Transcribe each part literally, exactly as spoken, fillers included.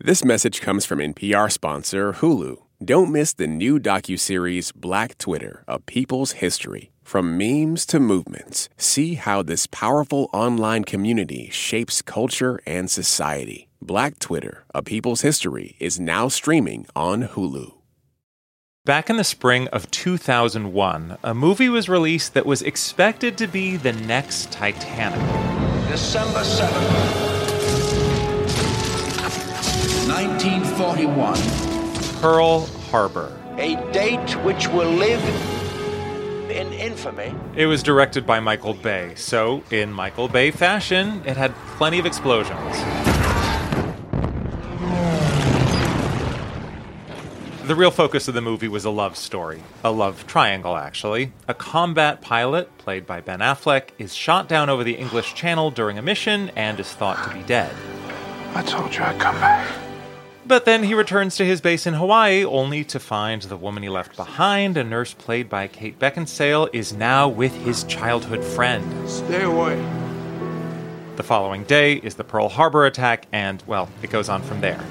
This message comes from N P R sponsor Hulu. Don't miss the new docuseries Black Twitter, A People's History. From memes to movements, see how this powerful online community shapes culture and society. Black Twitter, A People's History is now streaming on Hulu. Back in the spring of two thousand one, a movie was released that was expected to be the next Titanic. December seventh, nineteen forty-one. Pearl Harbor. A date which will live in infamy. It was directed by Michael Bay, so in Michael Bay fashion, it had plenty of explosions. The real focus of the movie was a love story. A love triangle, actually. A combat pilot, played by Ben Affleck, is shot down over the English Channel during a mission and is thought to be dead. I told you I'd come back. But then he returns to his base in Hawaii, only to find the woman he left behind, a nurse played by Kate Beckinsale, is now with his childhood friend. Stay away. The following day is the Pearl Harbor attack, and, well, it goes on from there.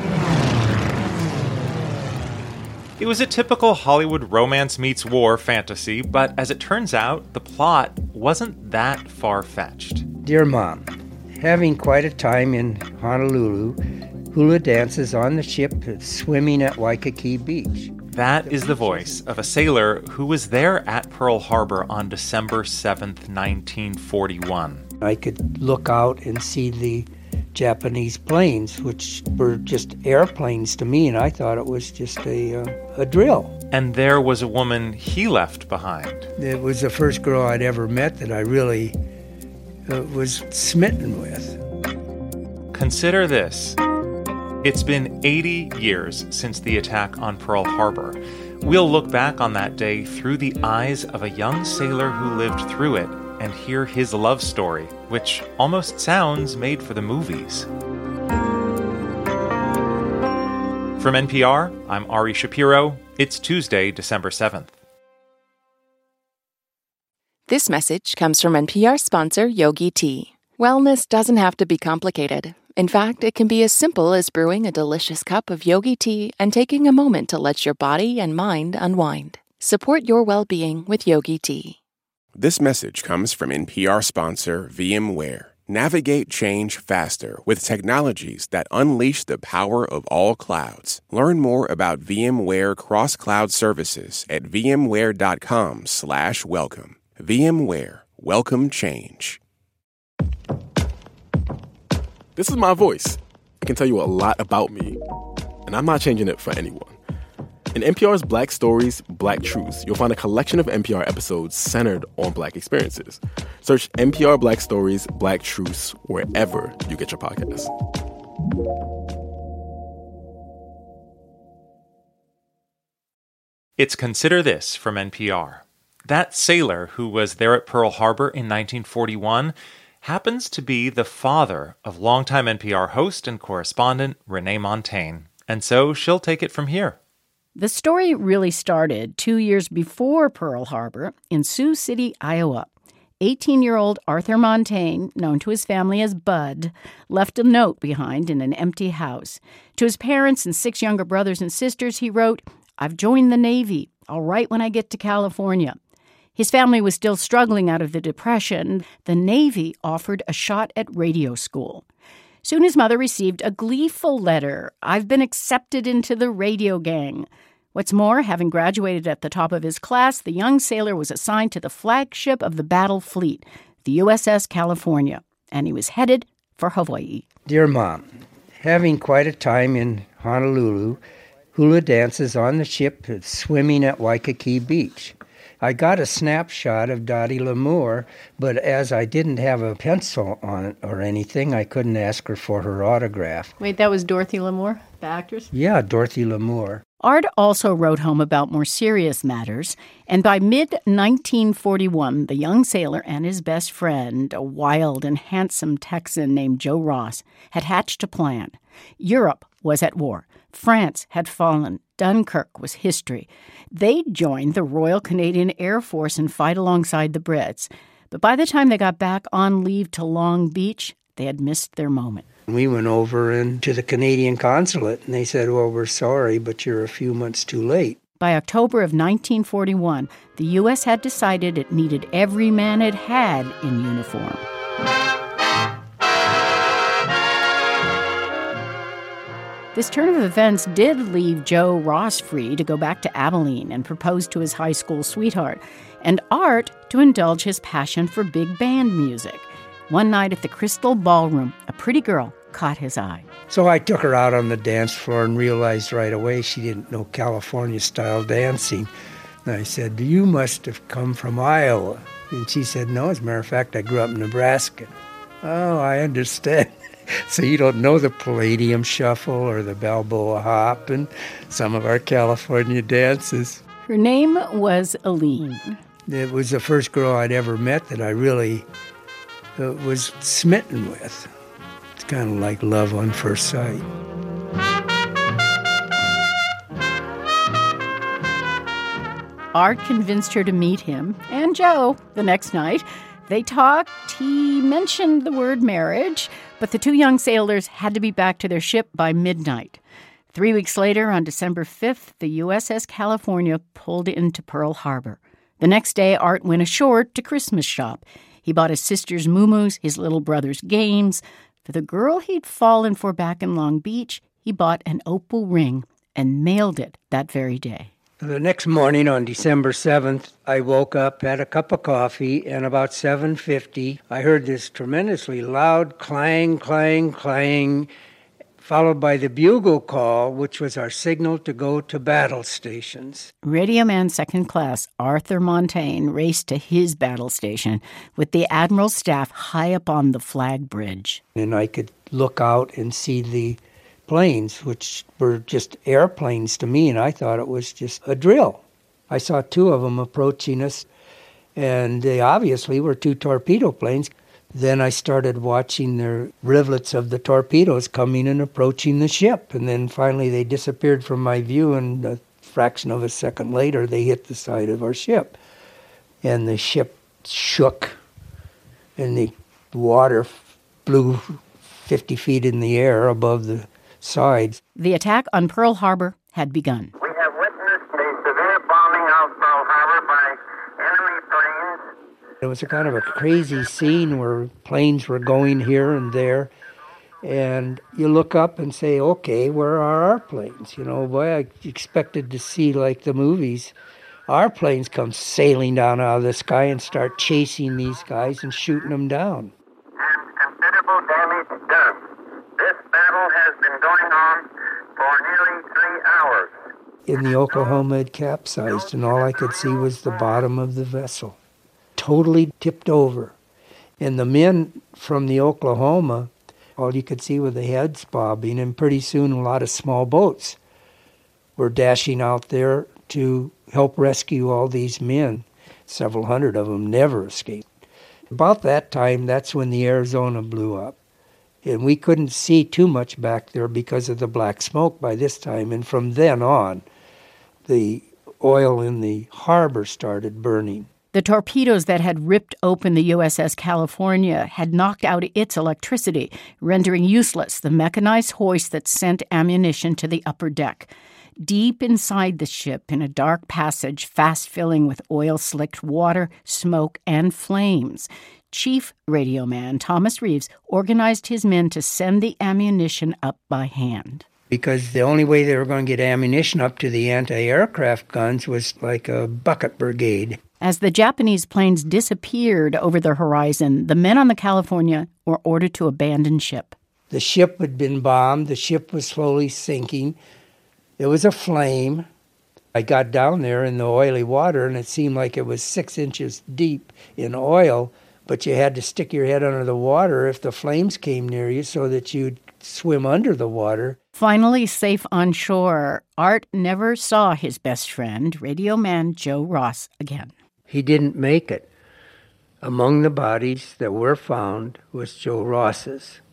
It was a typical Hollywood romance meets war fantasy, but as it turns out, the plot wasn't that far-fetched. Dear Mom, having quite a time in Honolulu, hula dances on the ship, swimming at Waikiki Beach. That is the voice of a sailor who was there at Pearl Harbor on December seventh, nineteen forty-one. I could look out and see the Japanese planes, which were just airplanes to me, and I thought it was just a, uh, a drill. And there was a woman he left behind. It was the first girl I'd ever met that I really uh, was smitten with. Consider this. It's been eighty years since the attack on Pearl Harbor. We'll look back on that day through the eyes of a young sailor who lived through it and hear his love story, which almost sounds made for the movies. From N P R, I'm Ari Shapiro. It's Tuesday, December seventh. This message comes from N P R sponsor Yogi Tea. Wellness doesn't have to be complicated. In fact, it can be as simple as brewing a delicious cup of Yogi Tea and taking a moment to let your body and mind unwind. Support your well-being with Yogi Tea. This message comes from N P R sponsor VMware. Navigate change faster with technologies that unleash the power of all clouds. Learn more about VMware cross-cloud services at vmware.com slash welcome. VMware. Welcome change. This is my voice. It can tell you a lot about me, and I'm not changing it for anyone. In N P R's Black Stories, Black Truths, you'll find a collection of N P R episodes centered on Black experiences. Search N P R Black Stories, Black Truths wherever you get your podcasts. It's Consider This from N P R. That sailor who was there at Pearl Harbor in nineteen forty-one happens to be the father of longtime N P R host and correspondent Renee Montagne. And so she'll take it from here. The story really started two years before Pearl Harbor in Sioux City, Iowa. eighteen-year-old Arthur Montagne, known to his family as Bud, left a note behind in an empty house. To his parents and six younger brothers and sisters, he wrote, "I've joined the Navy. I'll write when I get to California." His family was still struggling out of the Depression. The Navy offered a shot at radio school. Soon his mother received a gleeful letter. "I've been accepted into the radio gang." What's more, having graduated at the top of his class, the young sailor was assigned to the flagship of the battle fleet, the U S S California, and he was headed for Hawaii. Dear Mom, having quite a time in Honolulu, hula dances on the ship, swimming at Waikiki Beach. I got a snapshot of Dottie Lamour, but as I didn't have a pencil on it or anything, I couldn't ask her for her autograph. Wait, that was Dorothy Lamour, the actress? Yeah, Dorothy Lamour. Art also wrote home about more serious matters, and by mid nineteen forty-one, the young sailor and his best friend, a wild and handsome Texan named Joe Ross, had hatched a plan. Europe was at war. France had fallen. Dunkirk was history. They'd join the Royal Canadian Air Force and fight alongside the Brits. But by the time they got back on leave to Long Beach, they had missed their moment. We went over and to the Canadian consulate, and they said, well, we're sorry, but you're a few months too late. By October of nineteen forty-one, the U S had decided it needed every man it had in uniform. This turn of events did leave Joe Ross free to go back to Abilene and propose to his high school sweetheart, and Art to indulge his passion for big band music. One night at the Crystal Ballroom, a pretty girl caught his eye. So I took her out on the dance floor and realized right away she didn't know California-style dancing. And I said, you must have come from Iowa. And she said, no, as a matter of fact, I grew up in Nebraska. Oh, I understand. So you don't know the Palladium Shuffle or the Balboa Hop and some of our California dances. Her name was Aline. It was the first girl I'd ever met that I really uh, was smitten with. It's kind of like love on first sight. Art convinced her to meet him and Joe the next night. They talked. He mentioned the word marriage, but the two young sailors had to be back to their ship by midnight. Three weeks later, on December fifth, the U S S California pulled into Pearl Harbor. The next day, Art went ashore to Christmas shop. He bought his sister's muumuus, his little brother's games. For the girl he'd fallen for back in Long Beach, he bought an opal ring and mailed it that very day. The next morning on December seventh, I woke up, had a cup of coffee, and about seven fifty, I heard this tremendously loud clang, clang, clang, followed by the bugle call, which was our signal to go to battle stations. Radio Man Second Class Arthur Montaigne raced to his battle station with the Admiral's staff high up on the flag bridge. And I could look out and see the planes, which were just airplanes to me, and I thought it was just a drill. I saw two of them approaching us, and they obviously were two torpedo planes. Then I started watching the rivulets of the torpedoes coming and approaching the ship, and then finally they disappeared from my view, and a fraction of a second later they hit the side of our ship. And the ship shook, and the water blew fifty feet in the air above the sides. The attack on Pearl Harbor had begun. We have witnessed a severe bombing of Pearl Harbor by enemy planes. It was a kind of a crazy scene where planes were going here and there, and you look up and say, okay, where are our planes? You know, boy, I expected to see, like the movies, our planes come sailing down out of the sky and start chasing these guys and shooting them down. And considerable damage done. This battle has been going on for nearly three hours. In the Oklahoma had capsized, and all I could see was the bottom of the vessel, totally tipped over. And the men from the Oklahoma, all you could see were the heads bobbing, and pretty soon a lot of small boats were dashing out there to help rescue all these men. Several hundred of them never escaped. About that time, that's when the Arizona blew up. And we couldn't see too much back there because of the black smoke by this time. And from then on, the oil in the harbor started burning. The torpedoes that had ripped open the U S S California had knocked out its electricity, rendering useless the mechanized hoist that sent ammunition to the upper deck. Deep inside the ship, in a dark passage fast filling with oil-slicked water, smoke, and flames, Chief Radio Man Thomas Reeves organized his men to send the ammunition up by hand. Because the only way they were going to get ammunition up to the anti-aircraft guns was like a bucket brigade. As the Japanese planes disappeared over the horizon, the men on the California were ordered to abandon ship. The ship had been bombed. The ship was slowly sinking. There was a flame. I got down there in the oily water, and it seemed like it was six inches deep in oil, but you had to stick your head under the water if the flames came near you so that you'd swim under the water. Finally safe on shore, Art never saw his best friend, Radio Man Joe Ross, again. He didn't make it. Among the bodies that were found was Joe Ross's.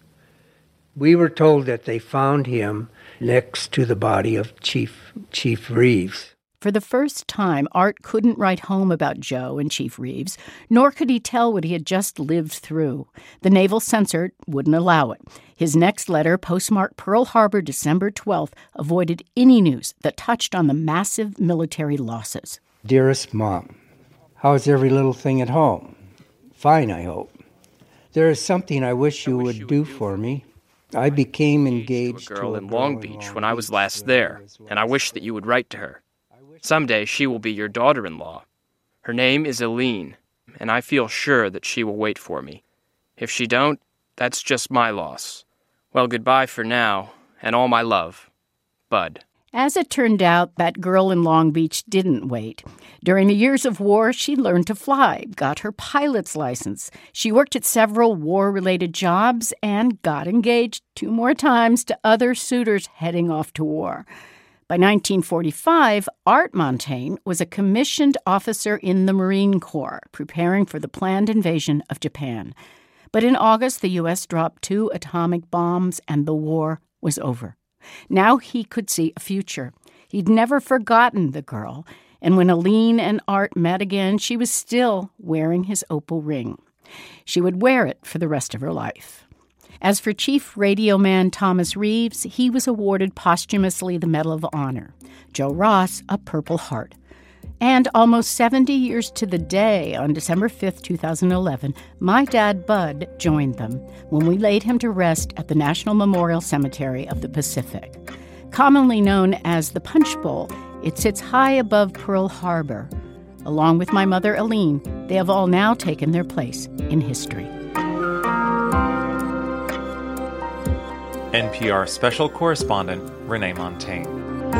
We were told that they found him next to the body of Chief Chief Reeves. For the first time, Art couldn't write home about Joe and Chief Reeves, nor could he tell what he had just lived through. The naval censor wouldn't allow it. His next letter, postmarked Pearl Harbor, December twelfth, avoided any news that touched on the massive military losses. Dearest Mom, how's every little thing at home? Fine, I hope. There is something I wish you would do for me. I became engaged to a girl in Long Beach when I was last there, and I wish that you would write to her. Someday she will be your daughter-in-law. Her name is Aline, and I feel sure that she will wait for me. If she don't, that's just my loss. Well, goodbye for now, and all my love. Bud. As it turned out, that girl in Long Beach didn't wait. During the years of war, she learned to fly, got her pilot's license. She worked at several war-related jobs and got engaged two more times to other suitors heading off to war. By nineteen forty-five, Art Montaigne was a commissioned officer in the Marine Corps, preparing for the planned invasion of Japan. But in August, the U S dropped two atomic bombs, and the war was over. Now he could see a future. He'd never forgotten the girl, and when Aline and Art met again, she was still wearing his opal ring. She would wear it for the rest of her life. As for Chief Radio Man Thomas Reeves, he was awarded posthumously the Medal of Honor. Joe Ross, a Purple Heart. And almost seventy years to the day, on December fifth, two thousand eleven, my dad, Bud, joined them when we laid him to rest at the National Memorial Cemetery of the Pacific. Commonly known as the Punch Bowl, it sits high above Pearl Harbor. Along with my mother, Aline, they have all now taken their place in history. N P R special correspondent Renee Montaigne.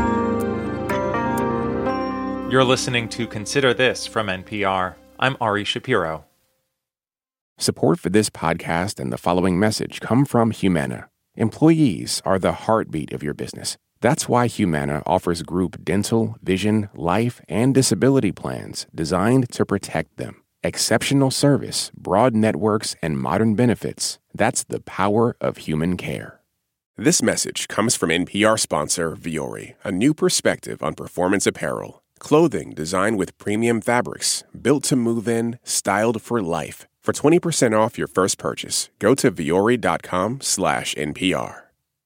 You're listening to Consider This from N P R. I'm Ari Shapiro. Support for this podcast and the following message come from Humana. Employees are the heartbeat of your business. That's why Humana offers group dental, vision, life, and disability plans designed to protect them. Exceptional service, broad networks, and modern benefits. That's the power of human care. This message comes from N P R sponsor Vuori, a new perspective on performance apparel. Clothing designed with premium fabrics, built to move in, styled for life. For twenty percent off your first purchase, go to vuori.com slash NPR.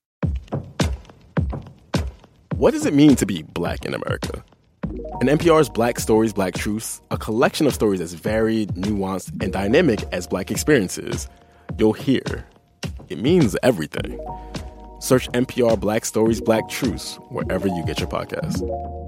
What does it mean to be Black in America? In N P R's Black Stories, Black Truths, a collection of stories as varied, nuanced, and dynamic as Black experiences, you'll hear it means everything. Search N P R Black Stories, Black Truths wherever you get your podcasts.